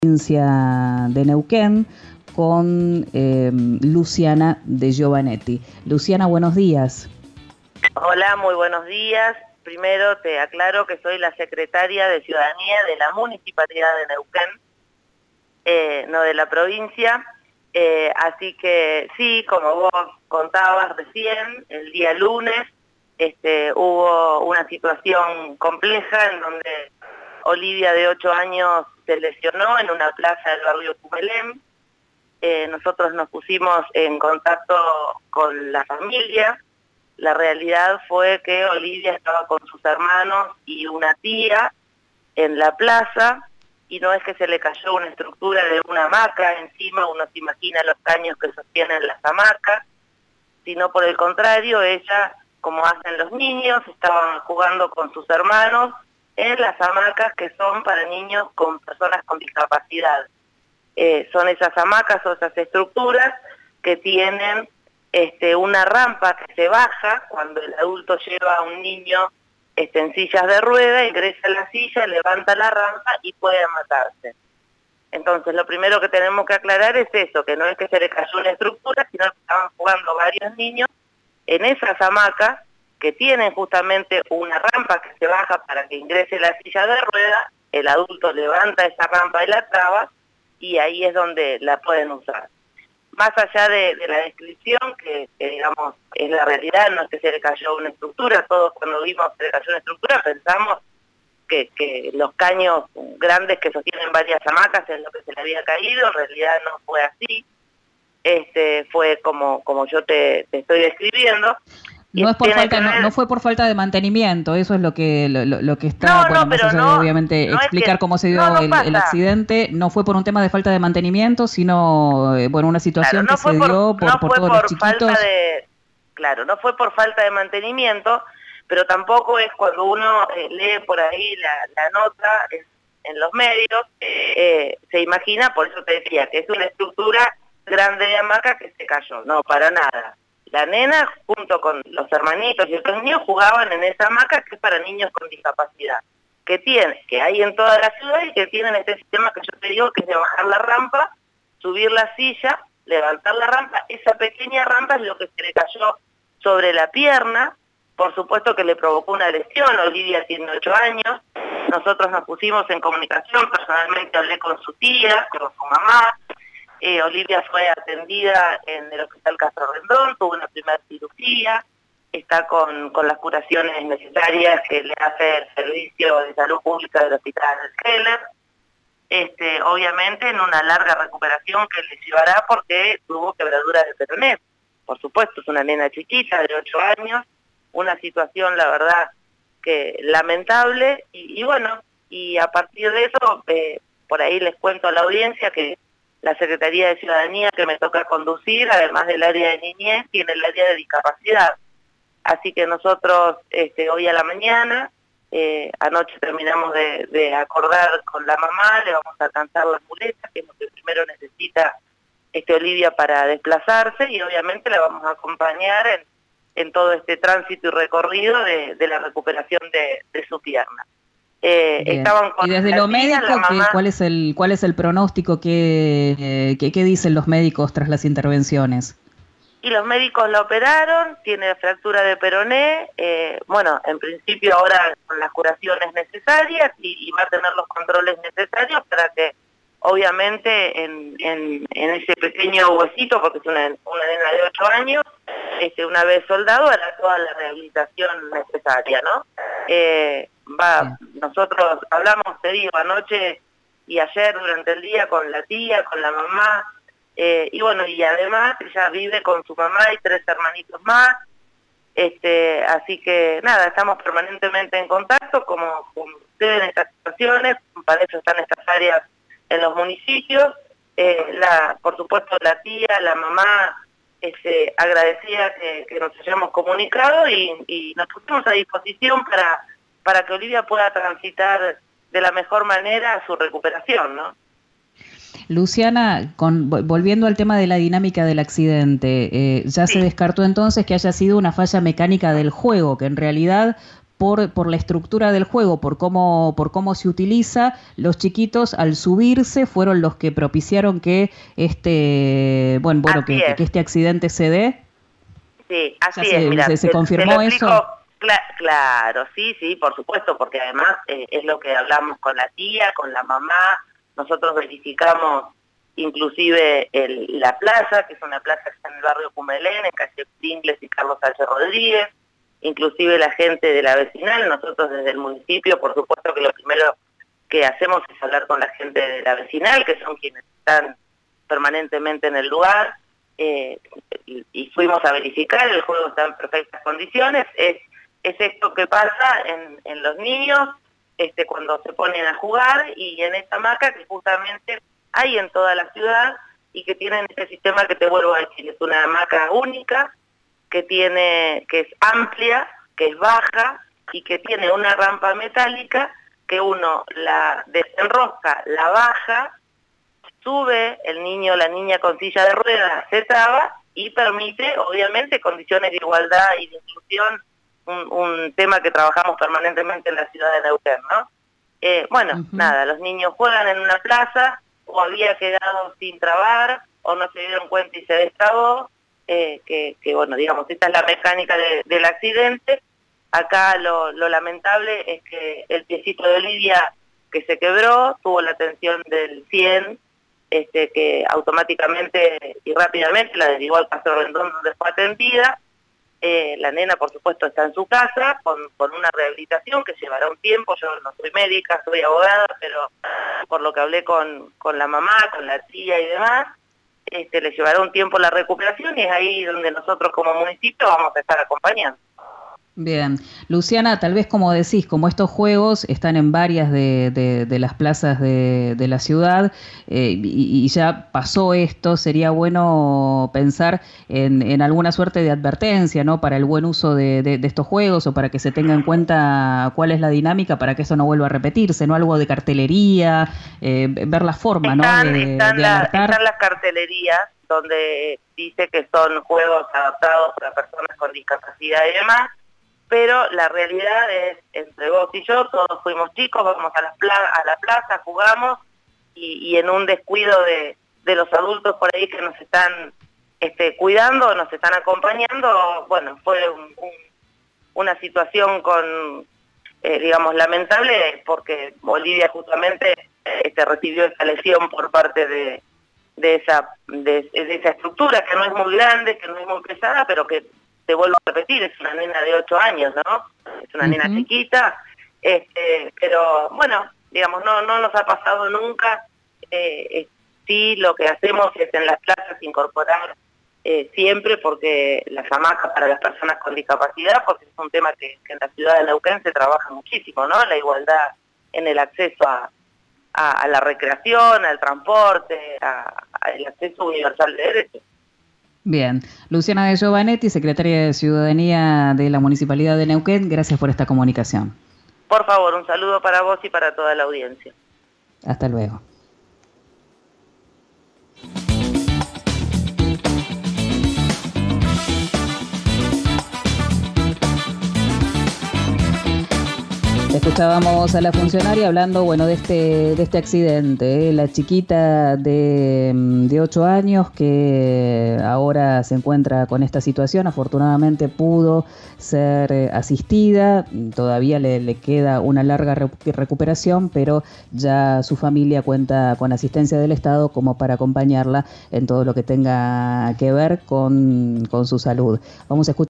provincia de Neuquén con Luciana de Giovanetti. Luciana, buenos días. Hola, muy buenos días. Primero te aclaro que soy la secretaria de Ciudadanía de la Municipalidad de Neuquén, no de la provincia. Así que sí, como vos contabas recién, el día lunes hubo una situación compleja en donde Olivia, de 8 años, se lesionó en una plaza del barrio Cumelem. Nosotros nos pusimos en contacto con la familia. La realidad fue que Olivia estaba con sus hermanos y una tía en la plaza, y no es que se le cayó una estructura de una hamaca encima, uno se imagina los caños que sostienen las hamacas, sino por el contrario, ella, como hacen los niños, estaban jugando con sus hermanos en las hamacas que son para niños con personas con discapacidad. Son esas hamacas o esas estructuras que tienen una rampa que se baja cuando el adulto lleva a un niño en sillas de rueda, ingresa a la silla, levanta la rampa y puede matarse. Entonces, lo primero que tenemos que aclarar es eso, que no es que se le cayó una estructura, sino que estaban jugando varios niños en esas hamacas que tienen justamente una rampa que se baja para que ingrese la silla de rueda, el adulto levanta esa rampa y la traba, y ahí es donde la pueden usar. Más allá de la descripción, que digamos es la realidad, no es que se le cayó una estructura, todos cuando vimos que se le cayó una estructura pensamos que los caños grandes que sostienen varias hamacas es lo que se le había caído. En realidad no fue así, fue como yo te estoy describiendo. No es por falta, no fue por falta de mantenimiento, eso es lo que está, bueno, más allá de obviamente explicar cómo se dio el accidente, no fue por un tema de falta de mantenimiento, sino bueno, una situación que se dio por todos los chiquitos. Claro, no fue por falta de mantenimiento, pero tampoco es cuando uno lee por ahí la nota en los medios, se imagina, por eso te decía, que es una estructura grande de hamaca que se cayó. No, para nada. La nena, junto con los hermanitos y otros niños, jugaban en esa hamaca que es para niños con discapacidad, que hay en toda la ciudad y que tienen este sistema que yo te digo, que es de bajar la rampa, subir la silla, levantar la rampa. Esa pequeña rampa es lo que se le cayó sobre la pierna. Por supuesto que le provocó una lesión. Olivia tiene 8 años. Nosotros nos pusimos en comunicación, personalmente hablé con su tía, con su mamá. Olivia fue atendida en el Hospital Castro Rendón, tuvo una primera cirugía, está con las curaciones necesarias que le hace el Servicio de Salud Pública del Hospital Heller. Obviamente en una larga recuperación que le llevará porque tuvo quebradura de peroné. Por supuesto, es una nena chiquita de 8 años, una situación, la verdad, que lamentable, y bueno, y a partir de eso, por ahí les cuento a la audiencia que la Secretaría de Ciudadanía que me toca conducir, además del área de niñez, tiene el área de discapacidad. Así que nosotros hoy a la mañana, anoche terminamos de acordar con la mamá, le vamos a alcanzar las muletas, que es lo que primero necesita Olivia para desplazarse, y obviamente la vamos a acompañar en todo este tránsito y recorrido de la recuperación de su pierna. Estaban con y desde lo médico, ¿cuál es el pronóstico? ¿Qué dicen los médicos tras las intervenciones? Y los médicos la operaron, tiene fractura de peroné, bueno, en principio ahora con las curaciones necesarias y va a tener los controles necesarios para que obviamente en ese pequeño huesito, porque es una nena de 8 años, una vez soldado hará toda la rehabilitación necesaria, ¿no? Nosotros hablamos, te digo, anoche y ayer durante el día con la tía, con la mamá, y bueno, y además ella vive con su mamá y 3 hermanitos más, así que nada, estamos permanentemente en contacto, como sucede en estas situaciones, para eso están estas áreas en los municipios. Por supuesto la tía, la mamá, agradecía que nos hayamos comunicado y nos pusimos a disposición para que Olivia pueda transitar de la mejor manera su recuperación, ¿no? Luciana, volviendo al tema de la dinámica del accidente, ya se descartó entonces que haya sido una falla mecánica del juego, que en realidad por la estructura del juego, por cómo se utiliza, los chiquitos al subirse fueron los que propiciaron que que este accidente se dé. Sí, así es. Mira, ¿se confirmó eso? Claro, sí, por supuesto, porque además es lo que hablamos con la tía, con la mamá. Nosotros verificamos inclusive la plaza, que es una plaza que está en el barrio Cumelén, en calle Pringles y Carlos H. Rodríguez, inclusive la gente de la vecinal. Nosotros desde el municipio, por supuesto que lo primero que hacemos es hablar con la gente de la vecinal, que son quienes están permanentemente en el lugar, y fuimos a verificar, el juego está en perfectas condiciones. Es esto que pasa en los niños cuando se ponen a jugar, y en esta hamaca que justamente hay en toda la ciudad y que tienen este sistema que te vuelvo a decir, es una hamaca única, que es amplia, que es baja y que tiene una rampa metálica que uno la desenrosca, la baja, sube el niño o la niña con silla de ruedas, se traba y permite, obviamente, condiciones de igualdad y de inclusión, un tema que trabajamos permanentemente en la ciudad de Neuquén, ¿no? Nada, los niños juegan en una plaza, o había quedado sin trabar, o no se dieron cuenta y se destrabó, digamos, esta es la mecánica del accidente. Acá lo lamentable es que el piecito de Olivia, que se quebró, tuvo la atención del 100, que automáticamente y rápidamente la derivó al Paseo Rendón, donde fue atendida. La nena, por supuesto, está en su casa con una rehabilitación que llevará un tiempo. Yo no soy médica, soy abogada, pero por lo que hablé con la mamá, con la tía y demás, le llevará un tiempo la recuperación, y es ahí donde nosotros como municipio vamos a estar acompañando. Bien. Luciana, tal vez como decís, como estos juegos están en varias de las plazas de la ciudad, y ya pasó esto, sería bueno pensar en alguna suerte de advertencia, ¿no?, para el buen uso de estos juegos, o para que se tenga en cuenta cuál es la dinámica para que eso no vuelva a repetirse, ¿no? Algo de cartelería, ver la forma, ¿no?, de alertar. Están las cartelerías donde dice que son juegos adaptados para personas con discapacidad y demás, pero la realidad es, entre vos y yo, todos fuimos chicos, vamos a la plaza, jugamos, y en un descuido de los adultos por ahí que nos están cuidando, nos están acompañando, bueno, fue una situación digamos, lamentable, porque Olivia justamente recibió esa lesión por parte de esa estructura, que no es muy grande, que no es muy pesada, pero que, te vuelvo a repetir, es una nena de 8 años, ¿no? Es una nena chiquita, pero bueno, digamos, no nos ha pasado nunca. Sí, lo que hacemos es en las plazas incorporar siempre, porque las hamacas para las personas con discapacidad, porque es un tema que en la ciudad de Neuquén se trabaja muchísimo, ¿no? La igualdad en el acceso a la recreación, al transporte, al acceso universal de derechos. Bien. Luciana De Giovanetti, secretaria de Ciudadanía de la Municipalidad de Neuquén, gracias por esta comunicación. Por favor, un saludo para vos y para toda la audiencia. Hasta luego. Escuchábamos a la funcionaria hablando, de este accidente, la chiquita de 8 años que ahora se encuentra con esta situación. Afortunadamente pudo ser asistida, todavía le queda una larga recuperación, pero ya su familia cuenta con asistencia del Estado como para acompañarla en todo lo que tenga que ver con su salud. Vamos a escuchar